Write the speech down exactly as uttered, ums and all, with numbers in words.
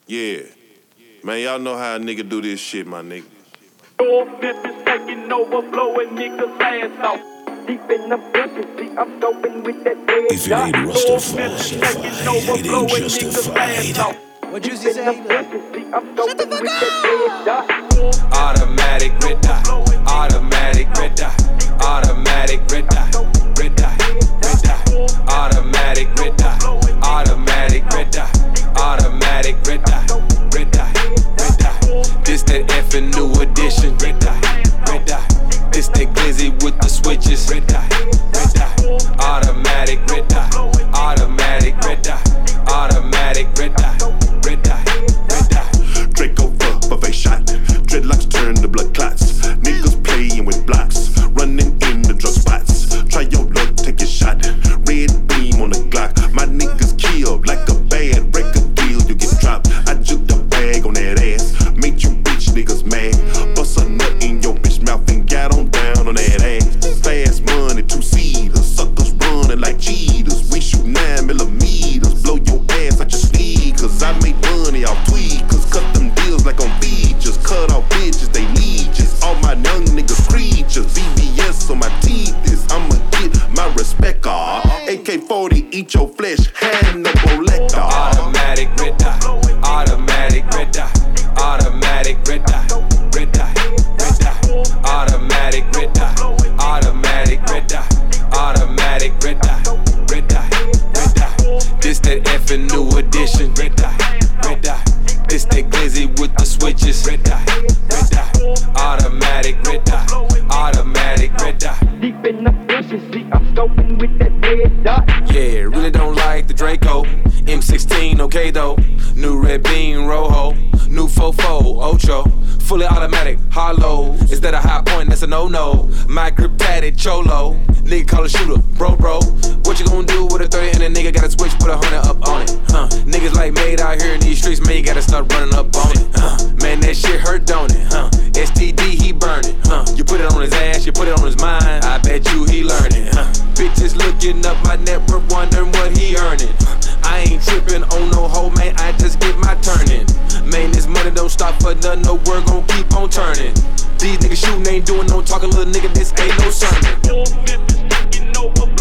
Yeah. Man, y'all know how a nigga do this shit, my nigga. Memphis taking over, blowing niggas' ass off. Deep in the bushes, see, I'm scoping with that red If it ain't Rastafari, it ain't justified. What you say? Shut the fuck up! Automatic red dot, automatic red dot, automatic red dot, red dot, red dot, automatic red dot, automatic red dot, automatic red dot, red dot, red dot. This that effing new edition, red dot, red dot. This that glizzy with the switches, red dot, red dot, automatic red dot, automatic red dot, automatic red dot, red dot, red dot. Draco for buffet shot. Dreadlocks turn to blood clots. Niggas playing with blocks, running in the drug spots. Try your luck, take a shot. Red beam on the Glock. My niggas killed like a bad record deal. You get dropped. I juked a bag on that ass. Made you bitch niggas mad. Bust a nut in your bitch mouth and got on down on that ass. Fast money, two seaters. Suckers running like cheaters. We shoot nine millimeters. Blow your ass out your sneakers. I make money off tweakers. Cut them deals like on features. Cut off bitches, they leeches. All my young niggas creatures. V B S on my teeth is I'ma get my respect off. A K forty, eat your flesh, Hannibal Lecter. Automatic red dot, automatic red dot, automatic red dot, red dot, red dot, automatic red dot, automatic red dot, automatic red dot, red dot, red dot. This that effing new edition, red dot, red dot. This that glizzy with the switches, red dot, red dot, automatic red dot, automatic red dot. Deep in the bushes, see, I'm scoping with that red dot. Yeah, really don't like the Draco. M sixteen, okay though. New red beam, Rojo. New fofo, Ocho. Fully automatic, hollow. Is that a high point? That's a no-no. My grip tatted, cholo. Nigga call a shooter, bro, bro. What you gonna do with a thirty and a nigga gotta switch, put a hundred up on it? Huh? Niggas like made out here in these streets, man, you gotta start running up on it. Huh? Man, that shit hurt, don't it? Huh? S T D, he burning. Huh? You put it on his ass, you put it on his mind. I bet you he learning. Huh? Bitches looking up my network, wondering what he earning. I ain't tripping on no hoe, man, I just get my turning. Man, this money don't stop for nothing, no word gon' keep on turning. These niggas shooting, ain't doing no talking, little nigga, this ain't no sermon.